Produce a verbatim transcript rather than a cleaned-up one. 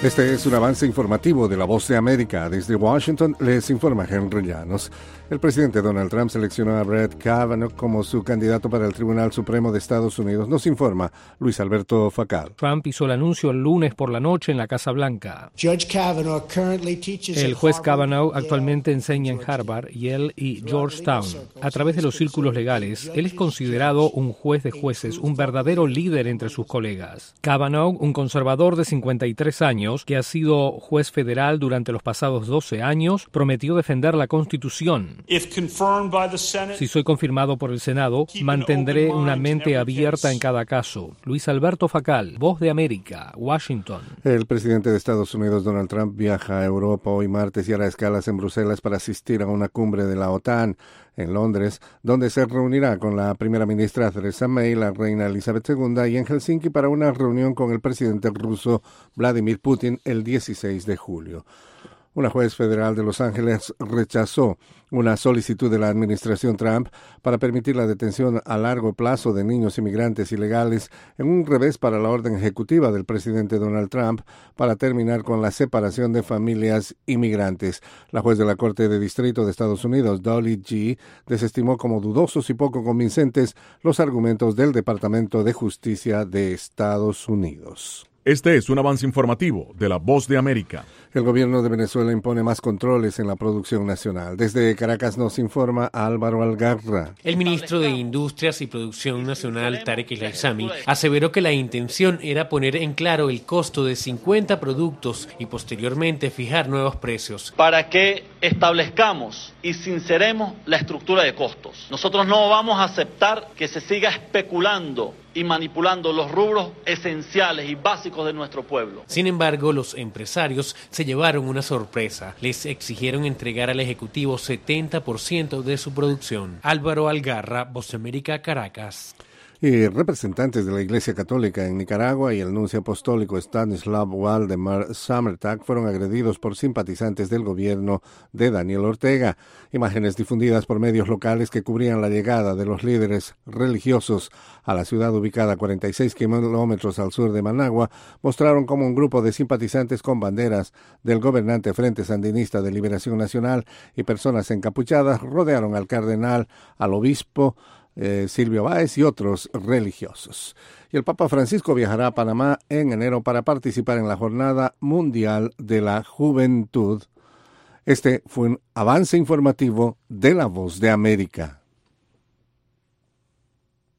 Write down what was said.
Este es un avance informativo de La Voz de América. Desde Washington les informa Henry Llanos. El presidente Donald Trump seleccionó a Brett Kavanaugh como su candidato para el Tribunal Supremo de Estados Unidos. Nos informa Luis Alberto Facal. Trump hizo el anuncio el lunes por la noche en la Casa Blanca. El juez Kavanaugh actualmente enseña en Harvard, Yale y Georgetown. A través de los círculos legales, él es considerado un juez de jueces, un verdadero líder entre sus colegas. Kavanaugh, un conservador de cincuenta y tres años, que ha sido juez federal durante los pasados doce años, prometió defender la Constitución. Si soy confirmado por el Senado, mantendré una mente abierta en cada caso. Luis Alberto Facal, Voz de América, Washington. El presidente de Estados Unidos, Donald Trump, viaja a Europa hoy martes y hará escalas en Bruselas para asistir a una cumbre de la OTAN en Londres, donde se reunirá con la primera ministra Theresa May, la reina Elizabeth segunda, y en Helsinki para una reunión con el presidente ruso Vladimir Putin el dieciséis de julio. Una juez federal de Los Ángeles rechazó una solicitud de la administración Trump para permitir la detención a largo plazo de niños inmigrantes ilegales en un revés para la orden ejecutiva del presidente Donald Trump para terminar con la separación de familias inmigrantes. La juez de la Corte de Distrito de Estados Unidos, Dolly Gee, desestimó como dudosos y poco convincentes los argumentos del Departamento de Justicia de Estados Unidos. Este es un avance informativo de La Voz de América. El gobierno de Venezuela impone más controles en la producción nacional. Desde Caracas nos informa Álvaro Algarra. El ministro de Industrias y Producción Nacional, Tarek El Aissami, aseveró que la intención era poner en claro el costo de cincuenta productos y posteriormente fijar nuevos precios. Para que establezcamos y sinceremos la estructura de costos. Nosotros no vamos a aceptar que se siga especulando y manipulando los rubros esenciales y básicos de nuestro pueblo. Sin embargo, los empresarios se llevaron una sorpresa. Les exigieron entregar al Ejecutivo setenta por ciento de su producción. Álvaro Algarra, Voz de América, Caracas. Y representantes de la Iglesia Católica en Nicaragua y el nuncio apostólico Stanislav Waldemar Sammertag fueron agredidos por simpatizantes del gobierno de Daniel Ortega. Imágenes difundidas por medios locales que cubrían la llegada de los líderes religiosos a la ciudad ubicada a cuarenta y seis kilómetros al sur de Managua mostraron cómo un grupo de simpatizantes con banderas del gobernante Frente Sandinista de Liberación Nacional y personas encapuchadas rodearon al cardenal, al obispo, Eh, Silvio Báez y otros religiosos. Y el Papa Francisco viajará a Panamá en enero para participar en la Jornada Mundial de la Juventud. Este fue un avance informativo de La Voz de América.